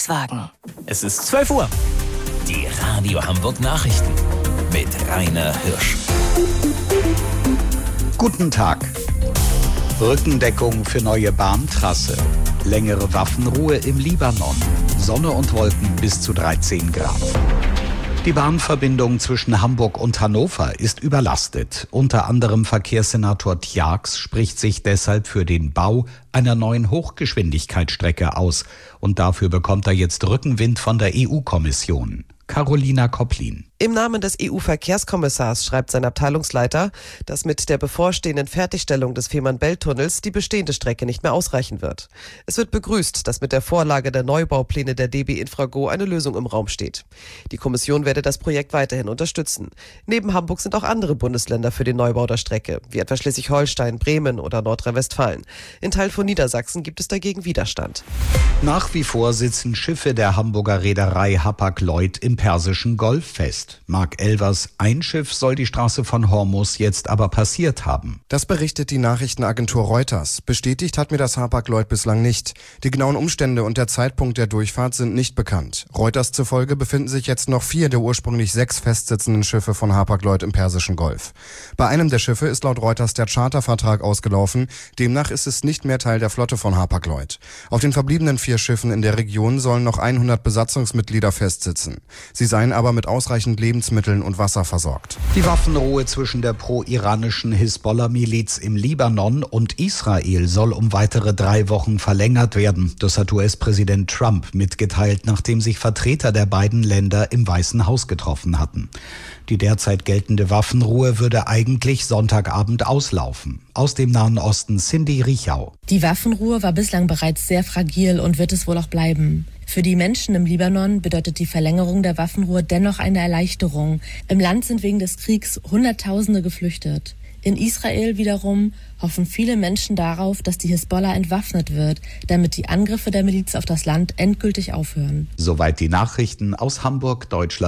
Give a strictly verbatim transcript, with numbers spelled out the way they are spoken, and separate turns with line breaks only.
Volkswagen.
Es ist zwölf Uhr. Die Radio Hamburg Nachrichten mit Rainer Hirsch.
Guten Tag. Rückendeckung für neue Bahntrasse. Längere Waffenruhe im Libanon. Sonne und Wolken bis zu dreizehn Grad. Die Bahnverbindung zwischen Hamburg und Hannover ist überlastet. Unter anderem Verkehrssenator Tjax spricht sich deshalb für den Bau einer neuen Hochgeschwindigkeitsstrecke aus. Und dafür bekommt er jetzt Rückenwind von der E U-Kommission. Carolina Kopplin.
Im Namen des E U-Verkehrskommissars schreibt sein Abteilungsleiter, dass mit der bevorstehenden Fertigstellung des Fehmarn-Belt-Tunnels die bestehende Strecke nicht mehr ausreichen wird. Es wird begrüßt, dass mit der Vorlage der Neubaupläne der D B Infrago eine Lösung im Raum steht. Die Kommission werde das Projekt weiterhin unterstützen. Neben Hamburg sind auch andere Bundesländer für den Neubau der Strecke, wie etwa Schleswig-Holstein, Bremen oder Nordrhein-Westfalen. In Teilen von Niedersachsen gibt es dagegen Widerstand.
Nach wie vor sitzen Schiffe der Hamburger Reederei Hapag-Lloyd im Persischen Golf fest. Mark Elvers, ein Schiff soll die Straße von Hormuz jetzt aber passiert haben.
Das berichtet die Nachrichtenagentur Reuters. Bestätigt hat mir das Hapag-Lloyd bislang nicht. Die genauen Umstände und der Zeitpunkt der Durchfahrt sind nicht bekannt. Reuters zufolge befinden sich jetzt noch vier der ursprünglich sechs festsitzenden Schiffe von Hapag-Lloyd im Persischen Golf. Bei einem der Schiffe ist laut Reuters der Chartervertrag ausgelaufen. Demnach ist es nicht mehr Teil der Flotte von Hapag-Lloyd. Auf den verbliebenen vier Schiffen in der Region sollen noch hundert Besatzungsmitglieder festsitzen. Sie seien aber mit ausreichend Lebensmitteln und Wasser versorgt.
Die Waffenruhe zwischen der pro-iranischen Hisbollah-Miliz im Libanon und Israel soll um weitere drei Wochen verlängert werden. Das hat U S-Präsident Trump mitgeteilt, nachdem sich Vertreter der beiden Länder im Weißen Haus getroffen hatten. Die derzeit geltende Waffenruhe würde eigentlich Sonntagabend auslaufen. Aus dem Nahen Osten Cindy Riechau.
Die Waffenruhe war bislang bereits sehr fragil und wird es wohl auch bleiben. Für die Menschen im Libanon bedeutet die Verlängerung der Waffenruhe dennoch eine Erleichterung. Im Land sind wegen des Kriegs Hunderttausende geflüchtet. In Israel wiederum hoffen viele Menschen darauf, dass die Hisbollah entwaffnet wird, damit die Angriffe der Miliz auf das Land endgültig aufhören.
Soweit die Nachrichten aus Hamburg, Deutschland.